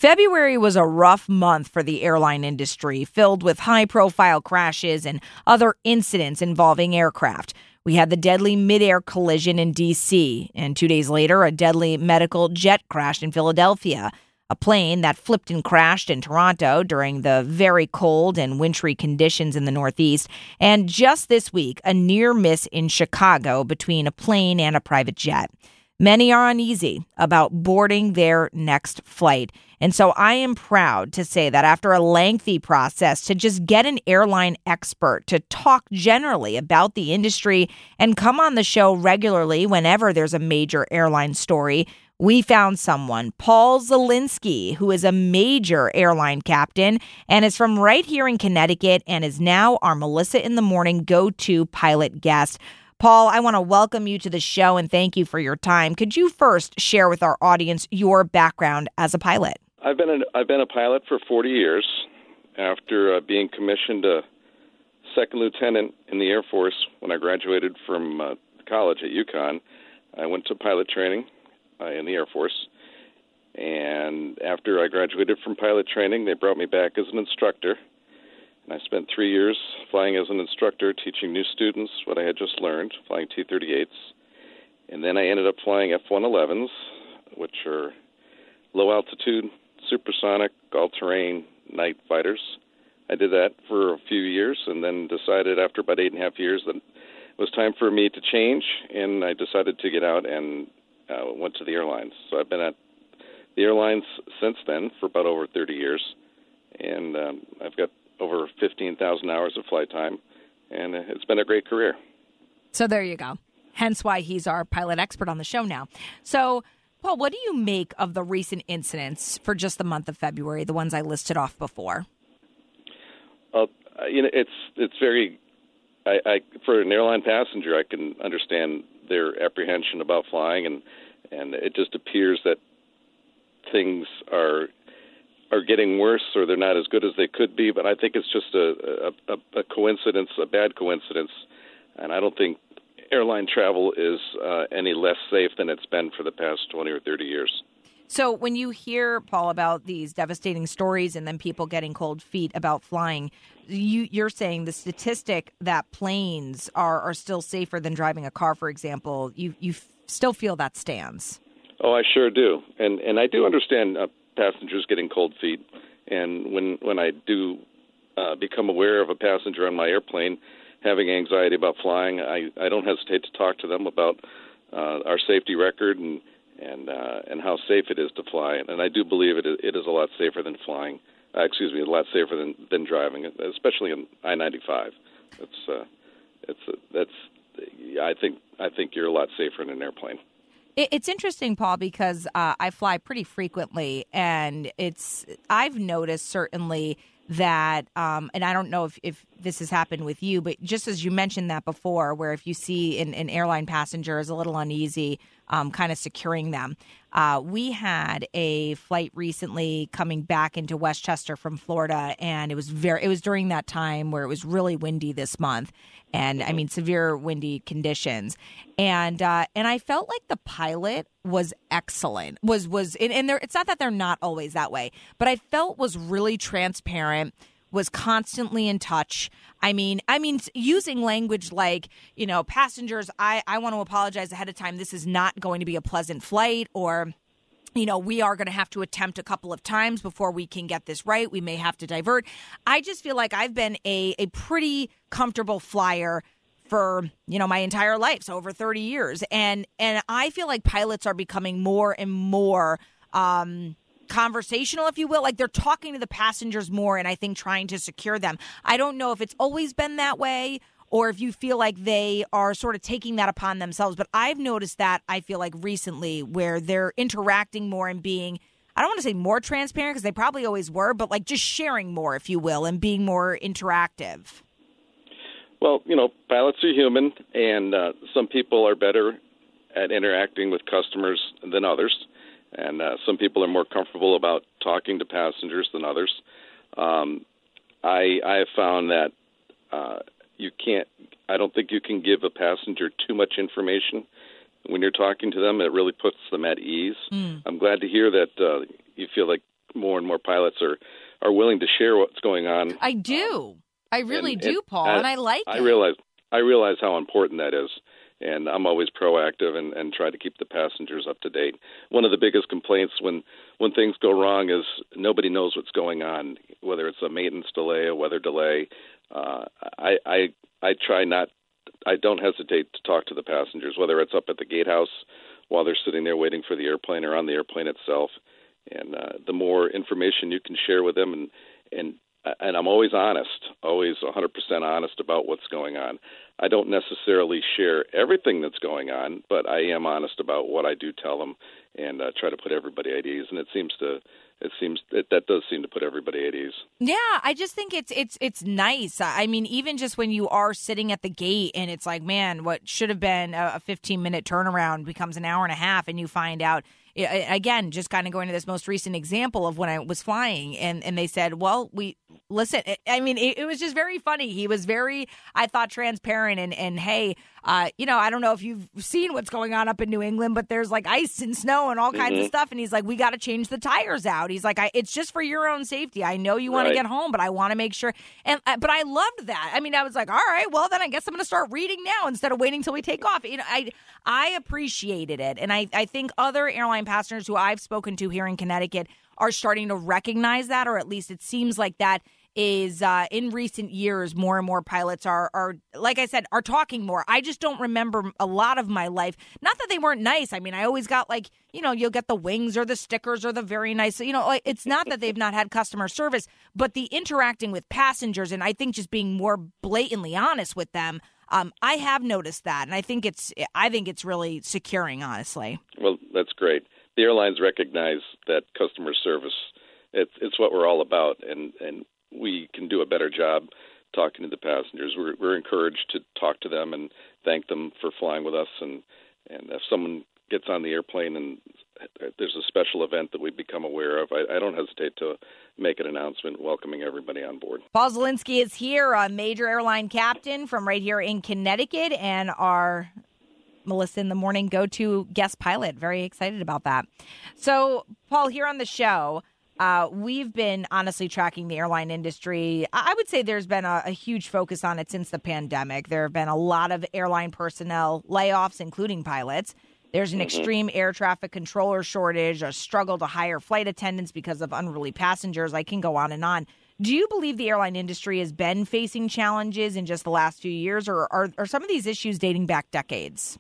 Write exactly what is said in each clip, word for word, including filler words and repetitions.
February was a rough month for the airline industry, filled with high-profile crashes and other incidents involving aircraft. We had the deadly mid-air collision in D C, and two days later, a deadly medical jet crash in Philadelphia. A plane that flipped and crashed in Toronto during the very cold and wintry conditions in the Northeast. And just this week, a near miss in Chicago between a plane and a private jet. Many are uneasy about boarding their next flight. And so I am proud to say that after a lengthy process to just get an airline expert to talk generally about the industry and come on the show regularly whenever there's a major airline story, we found someone, Paul Zielinski, who is a major airline captain and is from right here in Connecticut and is now our Melissa in the Morning go-to pilot guest. Paul, I want to welcome you to the show and thank you for your time. Could you first share with our audience your background as a pilot? I've been a, I've been a pilot for forty years. After uh, being commissioned a second lieutenant in the Air Force when I graduated from uh, college at UConn, I went to pilot training uh, in the Air Force. And after I graduated from pilot training, they brought me back as an instructor. And I spent three years flying as an instructor, teaching new students what I had just learned, flying T thirty-eights. And then I ended up flying F one elevens, which are low-altitude, supersonic, all-terrain night fighters. I did that for a few years and then decided after about eight and a half years that it was time for me to change, and I decided to get out and uh, went to the airlines. So I've been at the airlines since then for about over thirty years, and um, I've got over fifteen thousand hours of flight time, and it's been a great career. So there you go. Hence why he's our pilot expert on the show now. So, Paul, what do you make of the recent incidents for just the month of February, the ones I listed off before? Well, you know, it's it's very, I, I for an airline passenger, I can understand their apprehension about flying, and, and it just appears that things are are getting worse or they're not as good as they could be. But I think it's just a, a, a coincidence, a bad coincidence. And I don't think airline travel is uh, any less safe than it's been for the past twenty or thirty years. So when you hear, Paul, about these devastating stories and then people getting cold feet about flying, you, you're saying the statistic that planes are, are still safer than driving a car, for example, you, you f- still feel that stands? Oh, I sure do. And, and I do understand uh, passengers getting cold feet. And when when I do uh, become aware of a passenger on my airplane having anxiety about flying, I, I don't hesitate to talk to them about uh, our safety record and and uh, and how safe it is to fly. And I do believe it is, it is a lot safer than flying. Uh, excuse me, a lot safer than, than driving, especially in I ninety-five. It's uh, it's uh, that's I think I think you're a lot safer in an airplane. It's interesting, Paul, because uh, I fly pretty frequently, and it's I've noticed certainly that, um, and I don't know if, if this has happened with you, but just as you mentioned that before, where if you see an, an airline passenger is a little uneasy, um, kind of securing them. Uh, we had a flight recently coming back into Westchester from Florida, and it was very it was during that time where it was really windy this month, and I mean severe windy conditions, and uh, and I felt like the pilot was excellent. Was was and, and there, it's not that they're not always that way, but I felt was really transparent. Was constantly in touch. I mean, I mean, using language like, you know, passengers, I, I want to apologize ahead of time. This is not going to be a pleasant flight, or, you know, we are going to have to attempt a couple of times before we can get this right. We may have to divert. I just feel like I've been a, a pretty comfortable flyer for, you know, my entire life, so over thirty years. And, and I feel like pilots are becoming more and more, um, conversational, if you will, like they're talking to the passengers more and I think trying to secure them. I don't know if it's always been that way or if you feel like they are sort of taking that upon themselves, but I've noticed that I feel like recently where they're interacting more and being, I don't want to say more transparent because they probably always were, but like just sharing more, if you will, and being more interactive. Well, you know, pilots are human, and uh, some people are better at interacting with customers than others. And uh, some people are more comfortable about talking to passengers than others. Um, I, I have found that uh, you can't, I don't think you can give a passenger too much information. When you're talking to them, it really puts them at ease. Mm. I'm glad to hear that uh, you feel like more and more pilots are, are willing to share what's going on. I do. Um, I really and, do, and Paul, I, and I like I it. realize I realize how important that is, and I'm always proactive and, and try to keep the passengers up to date. One of the biggest complaints when, when things go wrong is nobody knows what's going on, whether it's a maintenance delay, a weather delay. Uh, I, I I try not I don't hesitate to talk to the passengers, whether it's up at the gatehouse while they're sitting there waiting for the airplane or on the airplane itself. And uh, the more information you can share with them, and and and I'm always honest, always one hundred percent honest about what's going on. I don't necessarily share everything that's going on, but I am honest about what I do tell them, and uh, try to put everybody at ease. And it seems to It seems that that does seem to put everybody at ease. Yeah, I just think it's it's it's nice. I mean, even just when you are sitting at the gate and it's like, man, what should have been a fifteen minute turnaround becomes an hour and a half, and you find out. Again, just kind of going to this most recent example of when I was flying, and, and they said, well, we listen. I mean, it, it was just very funny. He was very, I thought, transparent and, and hey, uh, you know, I don't know if you've seen what's going on up in New England, but there's like ice and snow and all kinds mm-hmm. of stuff. And he's like, we got to change the tires out. He's like, I, it's just for your own safety. I know you want right. to get home, but I want to make sure. And but I loved that. I mean, I was like, all right, well, then I guess I'm going to start reading now instead of waiting till we take off. You know, I I appreciated it. And I, I think other airline passengers who I've spoken to here in Connecticut are starting to recognize that, or at least it seems like that is uh, in recent years, more and more pilots are, are, like I said, are talking more. I just don't remember a lot of my life. Not that they weren't nice. I mean, I always got like, you know, you'll get the wings or the stickers or the very nice, you know, like, it's not that they've not had customer service, but the interacting with passengers, and I think just being more blatantly honest with them, um, I have noticed that. And I think it's, I think it's really securing, honestly. Well, that's great. The airlines recognize that customer service, it's, it's what we're all about. And, and, we can do a better job talking to the passengers. We're, we're encouraged to talk to them and thank them for flying with us. And, and if someone gets on the airplane and there's a special event that we become aware of, I, I don't hesitate to make an announcement welcoming everybody on board. Paul Zielinski is here, a major airline captain from right here in Connecticut, and our Melissa in the Morning go-to guest pilot. Very excited about that. So, Paul, here on the show, Uh, we've been honestly tracking the airline industry. I would say there's been a, a huge focus on it since the pandemic. There have been a lot of airline personnel layoffs, including pilots. There's an mm-hmm. extreme air traffic controller shortage, a struggle to hire flight attendants because of unruly passengers. I can go on and on. Do you believe the airline industry has been facing challenges in just the last few years, or are, are some of these issues dating back decades?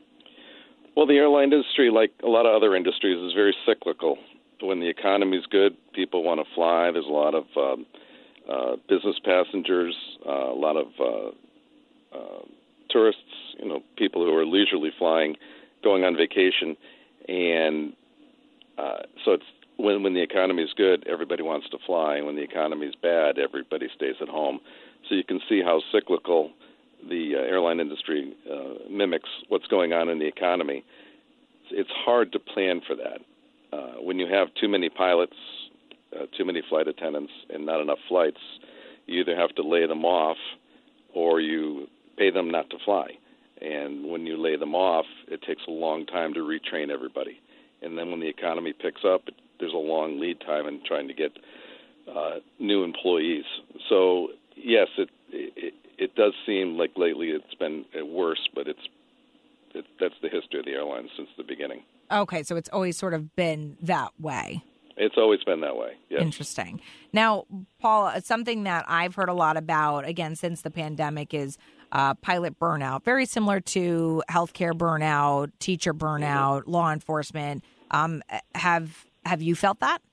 Well, the airline industry, like a lot of other industries, is very cyclical. When the economy's good, people want to fly. There's a lot of um, uh, business passengers, uh, a lot of uh, uh, tourists, you know, people who are leisurely flying, going on vacation. And uh, so it's when, when the economy is good, everybody wants to fly. And when the economy is bad, everybody stays at home. So you can see how cyclical the uh, airline industry uh, mimics what's going on in the economy. It's hard to plan for that. Uh, when you have too many pilots, uh, too many flight attendants, and not enough flights, you either have to lay them off or you pay them not to fly. And when you lay them off, it takes a long time to retrain everybody. And then when the economy picks up, it, there's a long lead time in trying to get uh, new employees. So, yes, it, it it does seem like lately it's been worse, but it's it, that's the history of the airlines since the beginning. Okay, so it's always sort of been that way. It's always been that way, yes. Interesting. Now, Paul, something that I've heard a lot about, again, since the pandemic is uh, pilot burnout, very similar to healthcare burnout, teacher burnout, mm-hmm. law enforcement. Um, have have you felt that?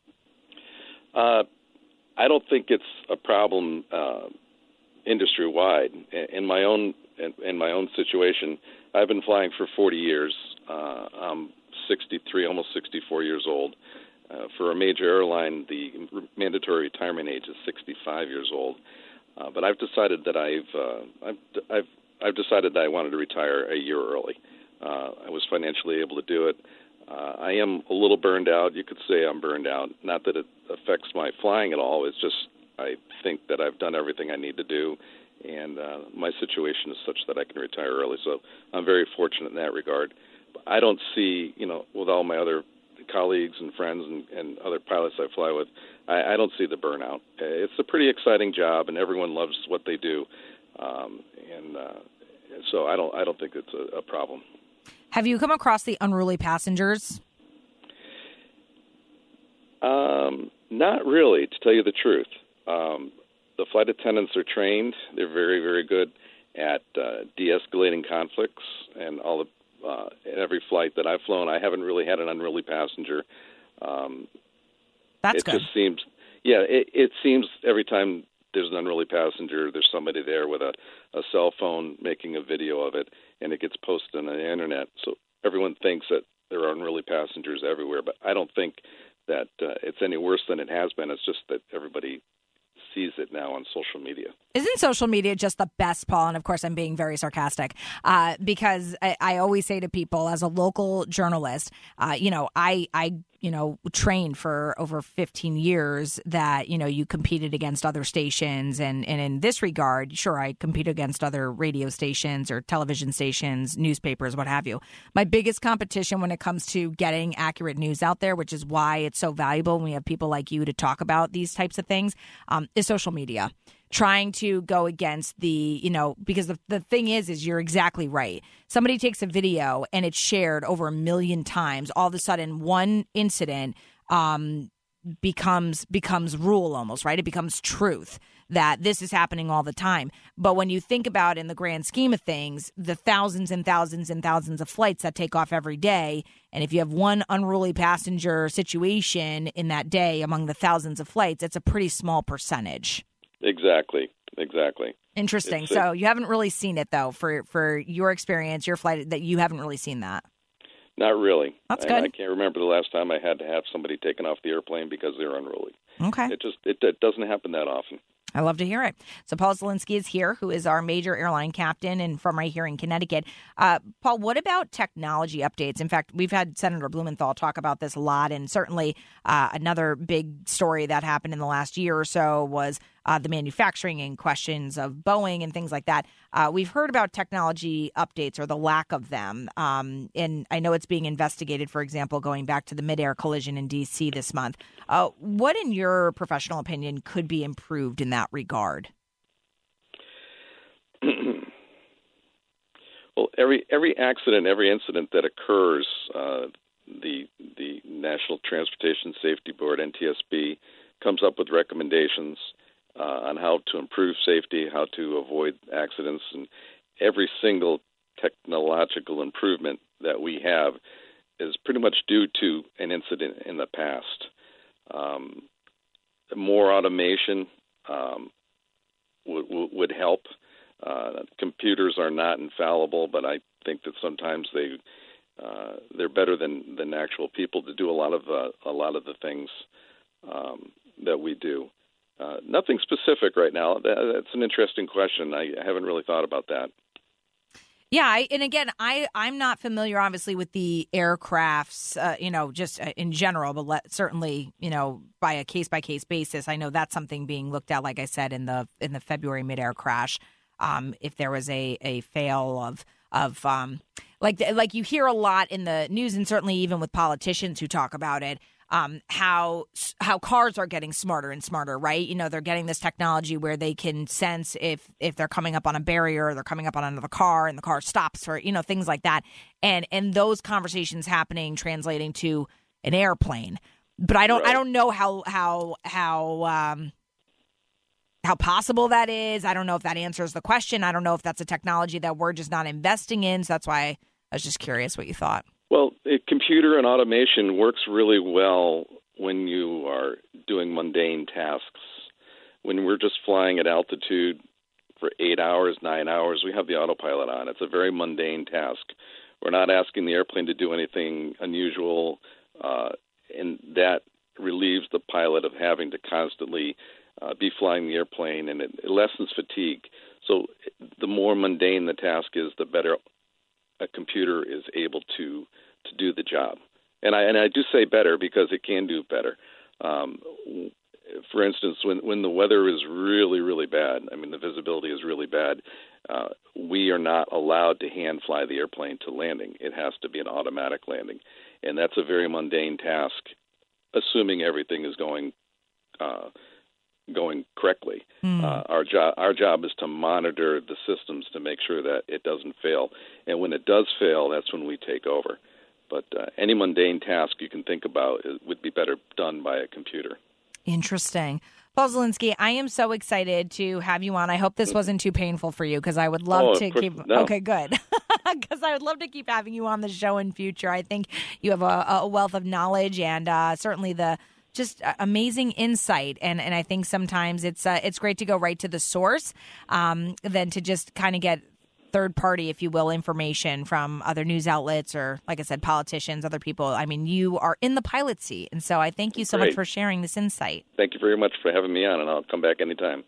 Uh, I don't think it's a problem uh, industry-wide. In my own in, in my own situation, I've been flying for forty years. Uh, I'm sixty-three, almost sixty-four years old. Uh, for a major airline, the mandatory retirement age is sixty-five years old. Uh, but I've decided that I've, uh, I've I've I've decided that I wanted to retire a year early. Uh, I was financially able to do it. Uh, I am a little burned out. You could say I'm burned out. Not that it affects my flying at all. It's just I think that I've done everything I need to do, and uh, my situation is such that I can retire early. So I'm very fortunate in that regard. I don't see, you know, with all my other colleagues and friends and, and other pilots I fly with, I, I don't see the burnout. It's a pretty exciting job, and everyone loves what they do, um, and uh, so I don't I don't think it's a, a problem. Have you come across the unruly passengers? Um, not really, to tell you the truth. Um, the flight attendants are trained. They're very, very good at uh, de-escalating conflicts, and all the uh, in every flight that I've flown, I haven't really had an unruly passenger. Um, That's it good. It just seems, yeah, it, it seems every time there's an unruly passenger, there's somebody there with a, a cell phone making a video of it, and it gets posted on the internet. So everyone thinks that there are unruly passengers everywhere, but I don't think that uh, it's any worse than it has been. It's just that everybody sees it now on social media. Isn't social media just the best, Paul? And of course, I'm being very sarcastic uh, because I, I always say to people, as a local journalist, uh, you know, I, I, you know, trained for over fifteen years that, you know, you competed against other stations. And, and in this regard, sure, I compete against other radio stations or television stations, newspapers, what have you. My biggest competition when it comes to getting accurate news out there, which is why it's so valuable when we have people like you to talk about these types of things, um, is social media. Trying to go against the, you know, because the, the thing is, is you're exactly right. Somebody takes a video and it's shared over a million times. All of a sudden, one incident um, becomes becomes rule almost, right? It becomes truth that this is happening all the time. But when you think about in the grand scheme of things, the thousands and thousands and thousands of flights that take off every day, and if you have one unruly passenger situation in that day among the thousands of flights, it's a pretty small percentage. Exactly. Exactly. Interesting. It's, so you haven't really seen it, though, for, for your experience, your flight, that you haven't really seen that. Not really. That's I, good. I can't remember the last time I had to have somebody taken off the airplane because they were unruly. Okay. It just it, it doesn't happen that often. I love to hear it. So Paul Zielinski is here, who is our major airline captain and from right here in Connecticut. Uh, Paul, what about technology updates? In fact, we've had Senator Blumenthal talk about this a lot, and certainly uh, another big story that happened in the last year or so was uh, the manufacturing and questions of Boeing and things like that. Uh, we've heard about technology updates or the lack of them, um, and I know it's being investigated, for example, going back to the midair collision in D C this month. Uh, what, in your professional opinion, could be improved in that regard? Well, every every accident, every incident that occurs, uh, the the National Transportation Safety Board, N T S B, comes up with recommendations uh, on how to improve safety, how to avoid accidents, and every single technological improvement that we have is pretty much due to an incident in the past. Um, more automation um, would, would help. Uh, computers are not infallible, but I think that sometimes they uh, they're better than, than actual people to do a lot of uh, a lot of the things um, that we do. Uh, nothing specific right now. That, that's an interesting question. I haven't really thought about that. Yeah, I, and again, I, I'm not familiar, obviously, with the aircrafts, uh, you know, just in general, but let, certainly, you know, by a case-by-case basis. I know that's something being looked at, like I said, in the in the February midair crash. Um, if there was a, a fail of of um, like like you hear a lot in the news, and certainly even with politicians who talk about it. Um, how how cars are getting smarter and smarter, right? You know, they're getting this technology where they can sense if if they're coming up on a barrier or they're coming up on another car and the car stops, or, you know, things like that. And and those conversations happening, translating to an airplane. But I don't Right. I don't know how how how um, how possible that is. I don't know if that answers the question. I don't know if that's a technology that we're just not investing in. So that's why I was just curious what you thought. Well, a computer and automation works really well when you are doing mundane tasks. When we're just flying at altitude for eight hours, nine hours, we have the autopilot on. It's a very mundane task. We're not asking the airplane to do anything unusual, uh, and that relieves the pilot of having to constantly uh, be flying the airplane, and it, it lessens fatigue. So the more mundane the task is, the better a computer is able to to do the job. And I and I do say better because it can do better. Um, for instance, when when the weather is really, really bad, I mean, the visibility is really bad, uh, we are not allowed to hand fly the airplane to landing. It has to be an automatic landing. and that's a very mundane task, assuming everything is going uh, going correctly. Mm. Uh, our job our job is to monitor the systems to make sure that it doesn't fail, and when it does fail, that's when we take over. But uh, any mundane task you can think about is, would be better done by a computer. Interesting. Paul Zielinski, I am so excited to have you on. I hope this wasn't too painful for you because I would love oh, to course, keep. No. Okay, good. Because I would love to keep having you on the show in future. I think you have a, a wealth of knowledge and uh, certainly the just amazing insight. And, and I think sometimes it's uh, it's great to go right to the source um, than to just kind of get third party, if you will, information from other news outlets or, like I said, politicians, other people. I mean, you are in the pilot seat. And so I thank you so Great. much for sharing this insight. Thank you very much for having me on, and I'll come back anytime.